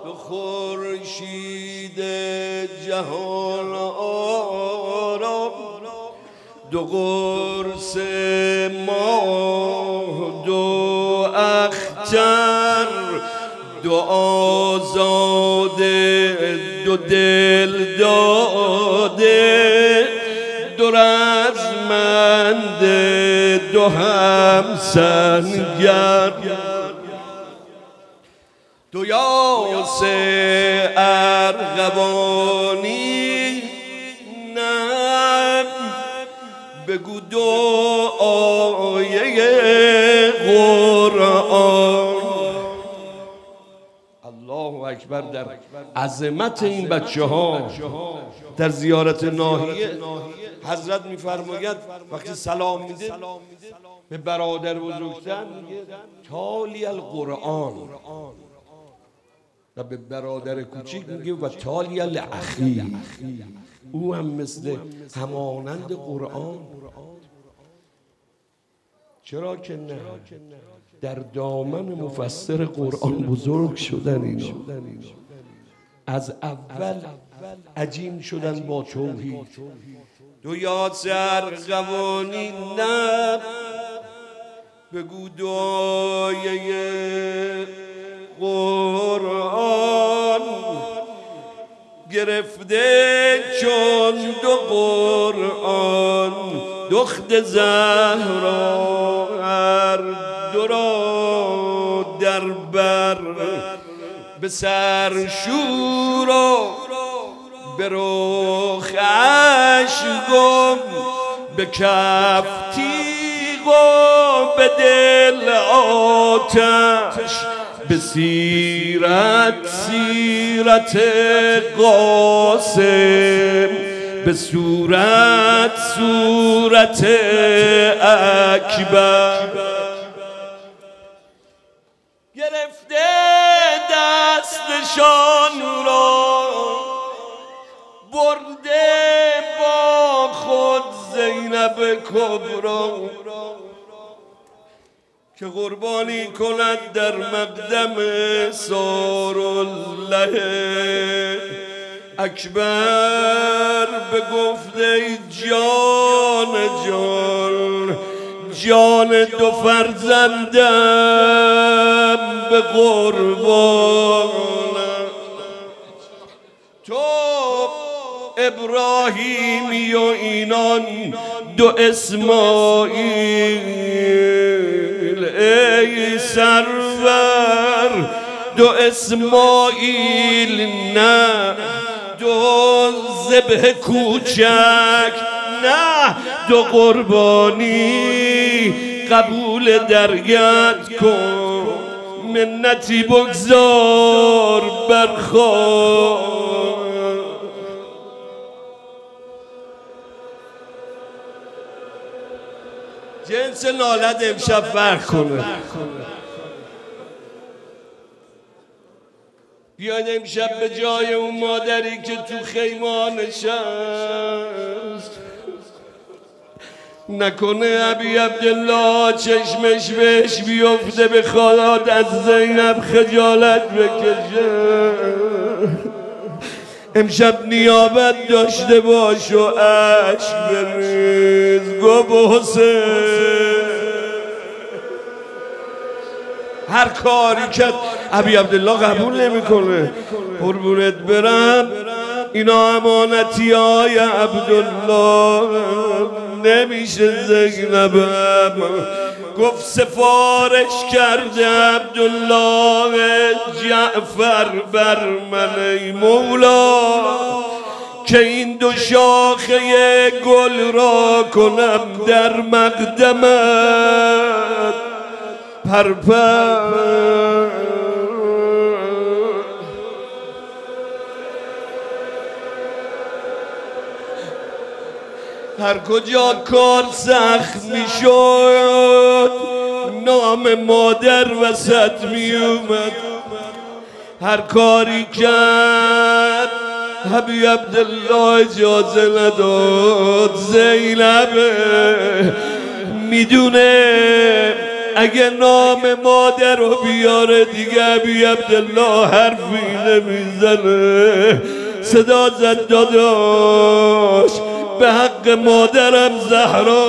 به خورشید جهان آرا، دو قرص ماه دو اختر، دو آزاده دو دل داده، دو رزمند دو همسنگر، دو یاس ارغوانی نم، بگو دو آیه قرآن. الله اکبر. در عظمت این بچه ها در زیارت ناحیه حضرت میفرماید وقتی سلام میده به برادر بزرگتر میگه تالی القرآن، و به برادر کوچیک میگه و تالی الاخی، او هم مثل همانند قرآن. چرا که نه؟ در دامن مفسر قرآن بزرگ شدن اینا، از اول عجین شدن با توحید. دو یاس ارغوانی نه، بگو دعای قرآن، گرفته چون دو قرآن دخت زهرا، هر دو را در بر به سر شور و به رخش گم، به کف تیغ و به دل آتش، به سیرت سیرت قاسم، به صورت صورت اکبر، گرفته دستشان را برده با خود زینب کبرا، که قربانی کند در مقدم سارالله اکبر. به گفته جان جان جان دو فرزندم به قربان تو، ابراهیمی و اینان دو اسماعیل، ای سرور دو اسماعیل نه، دو ذبح کوچک نه، دو قربانی قبول درگت کن، منتی بگذار برخواه. جنس نالت امشب فرق کنه. بیاید امشب به جای اون مادری که تو خیمه نشست، نکنه ابی عبدالله چشمش بهش بیفته به خالات از زینب خجالت بکشه. امشب نیابت داشته باش و عشق بریز. گو حسین هر کاری که ابی عبدالله قبول نمیکنه. قربونت برم، اینا امانتی های عبدالله، نمیشه زینبم. گفت سفارش کرده عبدالله جعفر بر من ای مولا، که این دو شاخه گل را کنم در مقدمت پرپر. هر کجا کار سخت می شد نام مادر وسط می اومد. هر کاری کرد ابی عبدالله اجازه نداد. زینب میدونه اگه نام مادر رو بیاره دیگه ابی عبدالله حرفی نمیزنه. صدا زد داداش به حق مادرم زهرا.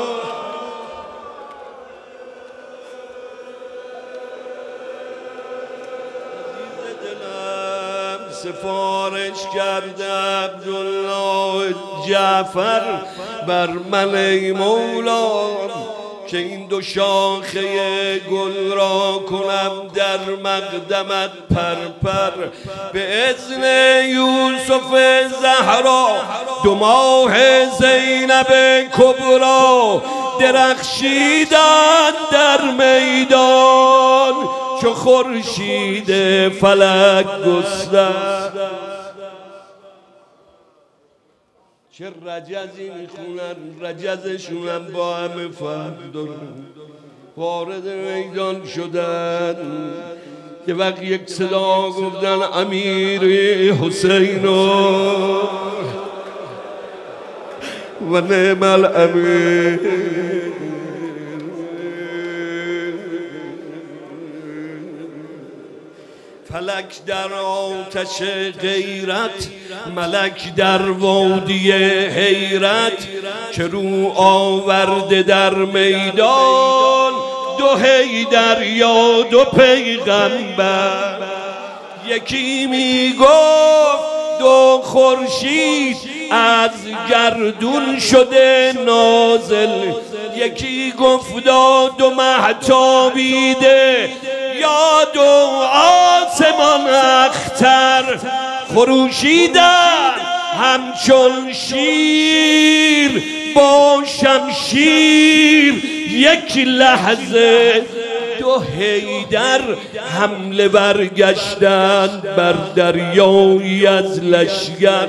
سفارش کرده عبدالله جعفر بر من ای مولا که این دو شاخه گل را کنم در مقدمت پرپر. به اذن یوسف زهرا 2 ماه زینب کبرا درخشیدند در میدان چو خورشید فلک گستر. چه رجزی میخونن، رجزشونم با همه فرق دارن. وارد میدان شدن یه وقت یک صدا گفتن امیر حسین و نعم الامیر. فلک در آتش غیرت، ملک در وادی حیرت که رو آورده در میدان 2 حیدر یا 2 پیغمبر. یکی میگفت 2 خورشید از گردون شده نازل، یکی گفت 2 مهتابیده یا 2 آسمان اختر خروشیدن همچون شیر با شمشیر. یک لحظه 2 حیدر حمله برگشتند بر دریایی از لشگر.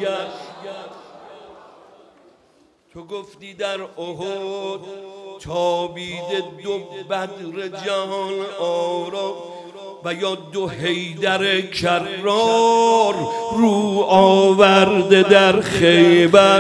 تو گفتی در احد تابیده 2 بدر جهان آرا و یا 2 حیدر کرار رو آورده در خیبر.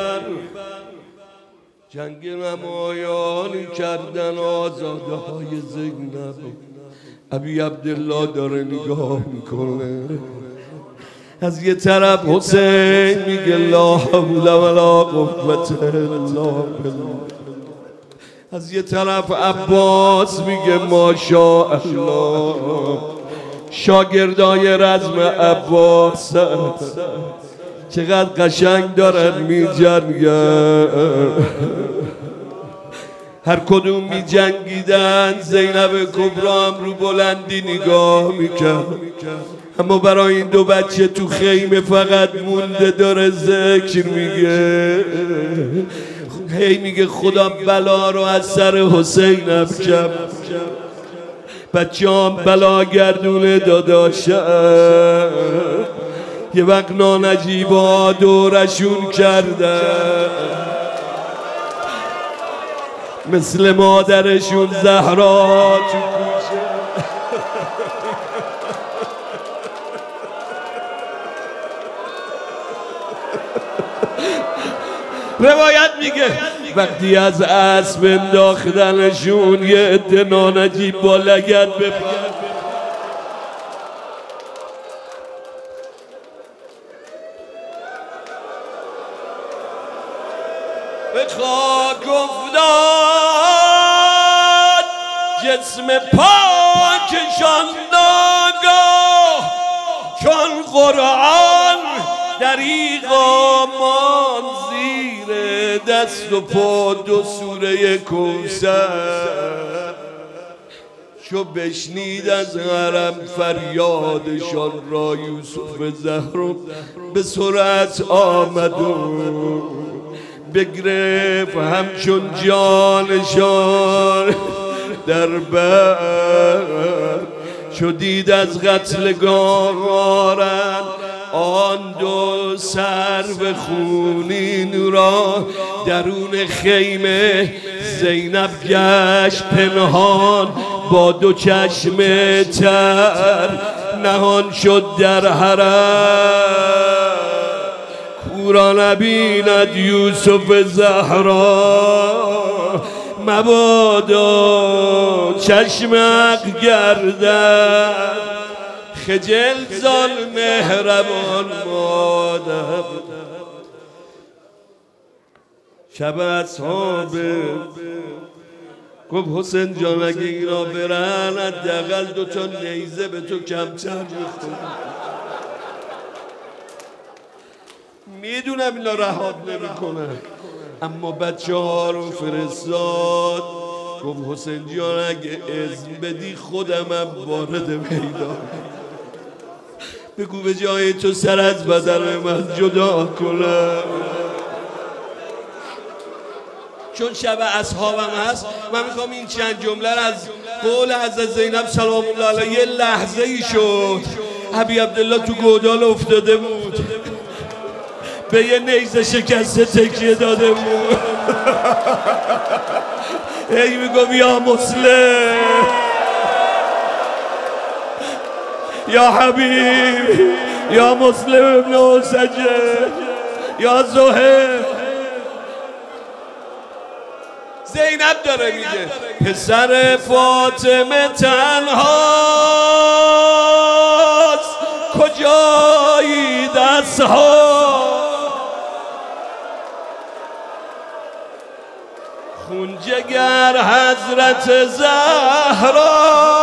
جنگ نمایانی کردن آزاده های زینب. ابی عبدالله داره نگاه میکنه، از یه طرف حسین میگه لا حول ولا قوة الا بالله، از یه طرف عباس میگه ماشاءالله. شاگردای رزم عباس چقدر قشنگ دارن میجنگن، هر کدوم میجنگیدن زینب کبرا هم رو بلندی نگاه میکرد. اما برای این 2 بچه تو خیمه فقط مونده داره ذکر میگه. هی میگه خدا بلا رو از سر حسینم کم. بچه هم بلا گردونه داداشم. یه وقت نانجیبا دورشون کردن مثل مادرشون زهرا تو کوچه. روایت میگه وقتی از اسب انداختنشون یه عده نانجیب با لگد بپر به خاک افتاد جسم پاکشان ناگاه چون قرآن دریغا ماند زیر دست و پا 2 سوره کوثر. چو بشنید از حرم فریادشان را یوسف زهرا به سرعت آمد و بگرفت همچون جانشان در بر. چو دید از قتلگاران آن 2 سرو خونین را درون خیمه زینب گشت پنهان با 2 چشم تر نهان شد در حرم. کورا نبیند یوسف زهرا مبادا چشمک گردد خجل زال مهربان مادر. شب اصحاب گفت حسین جان اگه اینا برن حداقل 2 تا نیزه به تو کمتر میخورن. میدونم اینا رهات نمیکنن، اما بچه ها رو فرستاد. گفت حسین جان اگه اذن بدی خودمم وارد میدان، بگو به جای تو سر از بدن من جدا کنم. چون شب اصحابم هست من میخوام این چند جمله از قول حضرت زینب سلام الله علیها یه لحظه ای شد ابی عبدالله تو گودال افتاده بود، به یه نیزه شکسته تکیه داده بود. هی میگم یا مسلم یا حبیب یا مسلم ابن حسجه یا زهر. زینب داره میگه پسر فاطمه تنهاست کجایی دستها، خون جگر حضرت زهرا.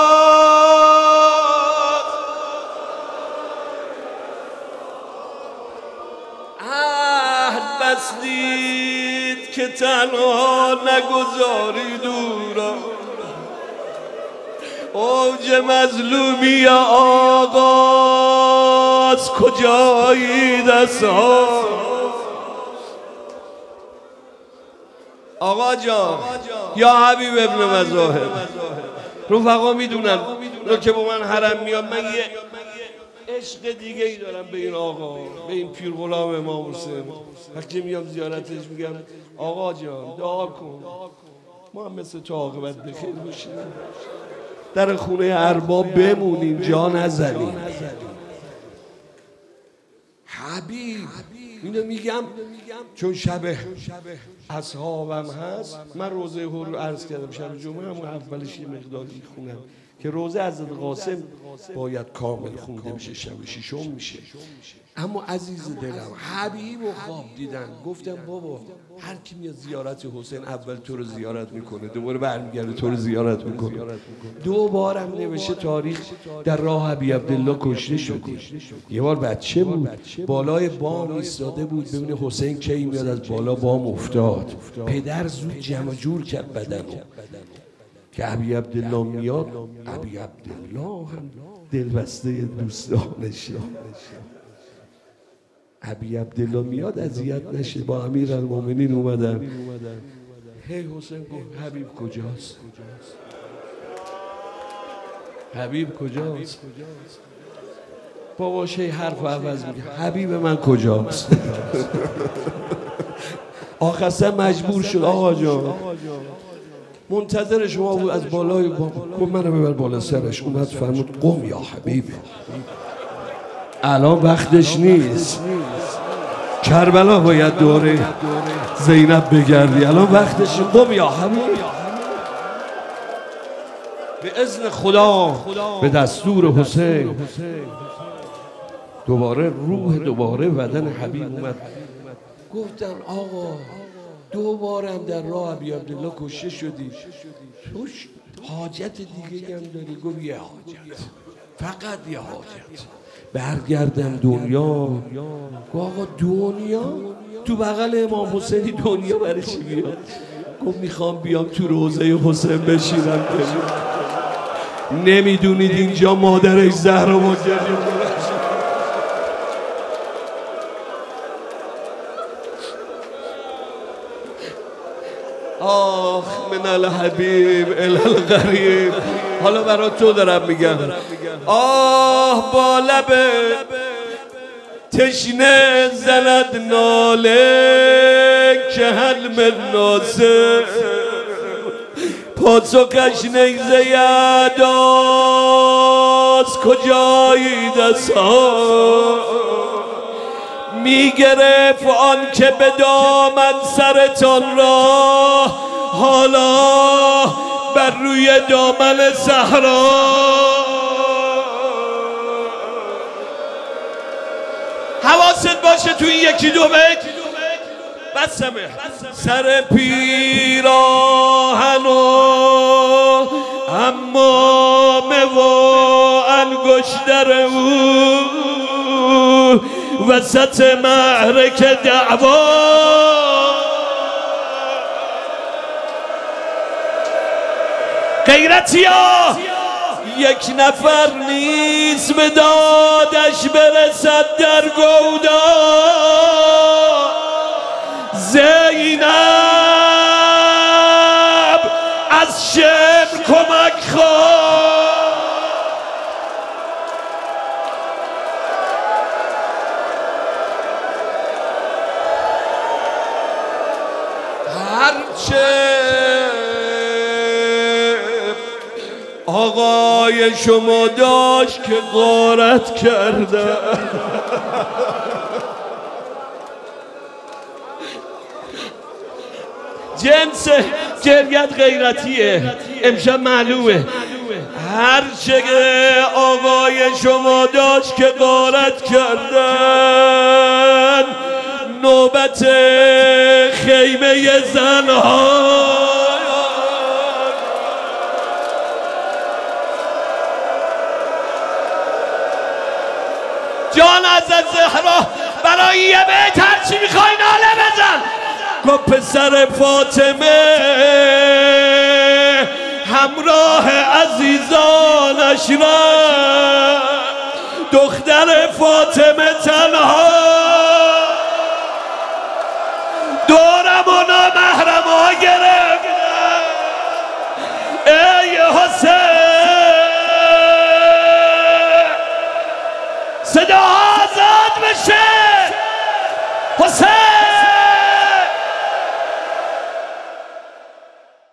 عهد بستید که تنها نگذاری دورا، اوج مظلومی آغاز کجایی دستها. آقا جان یا حبیب ابن مظاهر، رفقا میدونن رو که با من حرم میاد، من یه عشق دیگه ای دارم به این آقا، به این پیر غلام امام حسین. وقتی میام زیارتش میگم آقا جان دعا کن ما هم مثل تو عاقبت بخیر باشیم، در خونه ارباب بمونیم جا نزنیم. حبیب اینو میگم چون شب اصحابم هست. من روزه هور رو عرض کردم شب جمعه همون اولش یه مقداری خونم که روزه حضرت قاسم باید کامل خونده بشه، شب ششم میشه. اما عزیز دلم حبیب و خواب دیدن، گفتم بابا هر کی میاد زیارت حسین اول تو رو زیارت میکنه، دوباره برمیگرده تو رو زیارت میکنه. 2 بارم نوشته تاریخ در راه ابی عبدالله کشته شد. یه بار بچه بود بالای بام ایستاده بود ببینه حسین کی میاد، از بالا بام افتاد. پدر زود جمع جور کرد بدنو که ابی عبدالله میاد. ابی عبدالله هم دلبسته دوستانشه. ابی عبدالله میاد اذیت نشه، با امیرالمومنین اومدن. هی حسین گفت حبیب کجاست؟ حبیب کجاست؟ باباش هی حرف عوض میگه حبیب من کجاست؟ آخرسه مجبور شد آقا جان منتظر شما بود از بالای بام. گفت منو ببر بالا سرش. اومد فرمود قم یا حبیب، الان وقتش نیست، کربلا باید دوره زینب بگردی، الان وقتش. قم یا حبیب. به اذن خدا به دستور حسین دوباره روح دوباره بدن حبیب اومد. گفتن آقا 2 بارم در راه ابی عبدالله کشته شدی، توش حاجت دیگه هم داری؟ گفت یه حاجت، فقط یه حاجت، برگردم دنیا. گفت آقا دنیا؟ تو بغل امام حسینی دنیا برای چی بیاد؟ گفت میخوام بیام تو روضه حسین بشینم. نمیدونید اینجا مادرش زهرا با گریه. آخ من الحبیب الالغریب. حالا برای تو دارم میگم. آه با لب تشنه زند ناله که حلم نازه، پاسخش نیزه یداست کجایی دستها. میگرفت آن که به دامن سرتان را حالا بر روی دامن صحرا. حواست باشه تو این یکی دو بیت بسمه. سر پیراهن و حمامه و انگشتر او وسط معرکه دعوا. غیرتیا یک نفر نیست به دادش برسد در گودا. زینب از شمر کمک خواه. هرچه آقای شما داشت که غارت کرده. جنس جرگت غیرتیه امشب معلومه. هرچه آقای شما داشت که غارت کردن نوبت خیمه زنها. جان از زهرا برای یه بیت هرچی میخوای ناله بزن. گفت پسر فاطمه همراه عزیزانش را دختر فاطمه تنها دورم و نامحرم ها گرفت. ای حسین صدا آزاد بشه. حسین